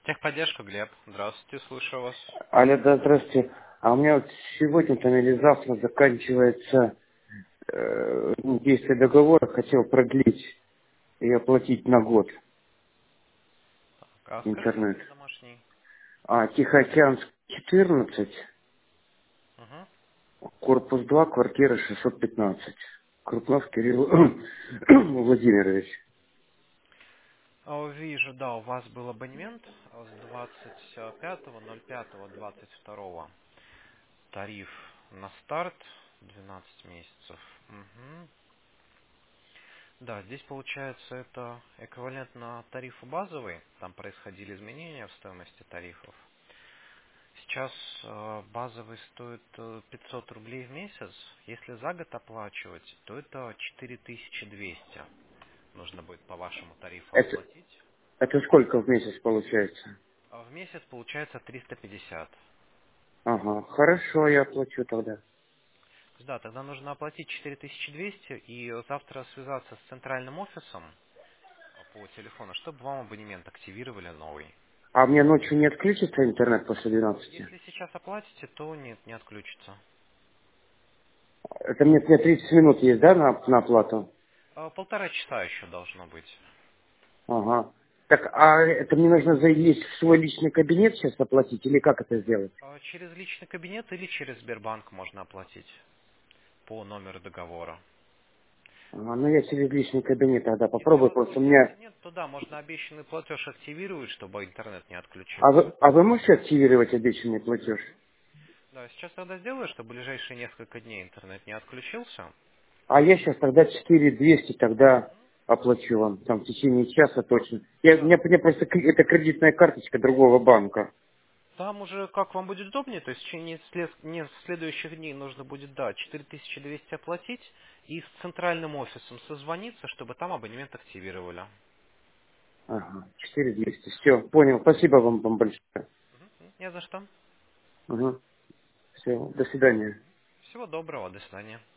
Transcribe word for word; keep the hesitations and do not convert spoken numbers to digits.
Техподдержка, Глеб. Здравствуйте, слушаю вас. Алло, да, здравствуйте. А у меня вот сегодня там или завтра заканчивается э, ну, действие договора, хотел продлить и оплатить на год А скажите интернет. адрес домашний. А, Тихоокеанск четырнадцать, Угу. корпус два, квартира шестьсот пятнадцать. Крупнов Кирилл Владимирович. А, Вижу, да, у вас был абонемент а, с двадцать пятого ноль пятого двадцать второго. Тариф на старт двенадцать месяцев. Угу. Да, здесь получается это эквивалентно тарифу базовый. Там происходили изменения в стоимости тарифов. Сейчас э, базовый стоит э, пятьсот рублей в месяц. Если за год оплачивать, то это четыре тысячи двести. Нужно будет по вашему тарифу Это, оплатить. это сколько в месяц получается? А в месяц получается триста пятьдесят. Ага, хорошо, я оплачу тогда. Да, тогда нужно оплатить четыре тысячи двести и завтра связаться с центральным офисом по телефону, чтобы вам абонемент активировали новый. А мне ночью не отключится интернет после двенадцати? Если сейчас оплатите, то нет, не отключится. Это мне, мне тридцать минут есть, да, на, на оплату? А, Полтора часа еще должно быть. Ага. Так, а это мне нужно залезть в свой личный кабинет сейчас оплатить, или как это сделать? А Через личный кабинет или через Сбербанк можно оплатить по номеру договора. Ага, ну я через личный кабинет тогда Если попробую, просто у возможности меня... нет, то да, можно обещанный платеж активировать, чтобы интернет не А отключился. вы, а вы можете активировать обещанный платеж? Да, сейчас тогда сделаю, чтобы ближайшие несколько дней интернет не отключился. А я сейчас тогда четыре двести тогда оплачу вам, там, в течение часа точно. Я, у Да. меня, у меня просто кре- это кредитная карточка другого банка. Там уже как вам будет удобнее, то есть в течение след- не следующих дней нужно будет, да, четыре тысячи двести оплатить и с центральным офисом созвониться, чтобы там абонемент активировали. Ага, четыре двести. Все, понял. Спасибо вам, вам большое. Мгм. Не за что. Угу. Все, до свидания. Всего доброго, до свидания.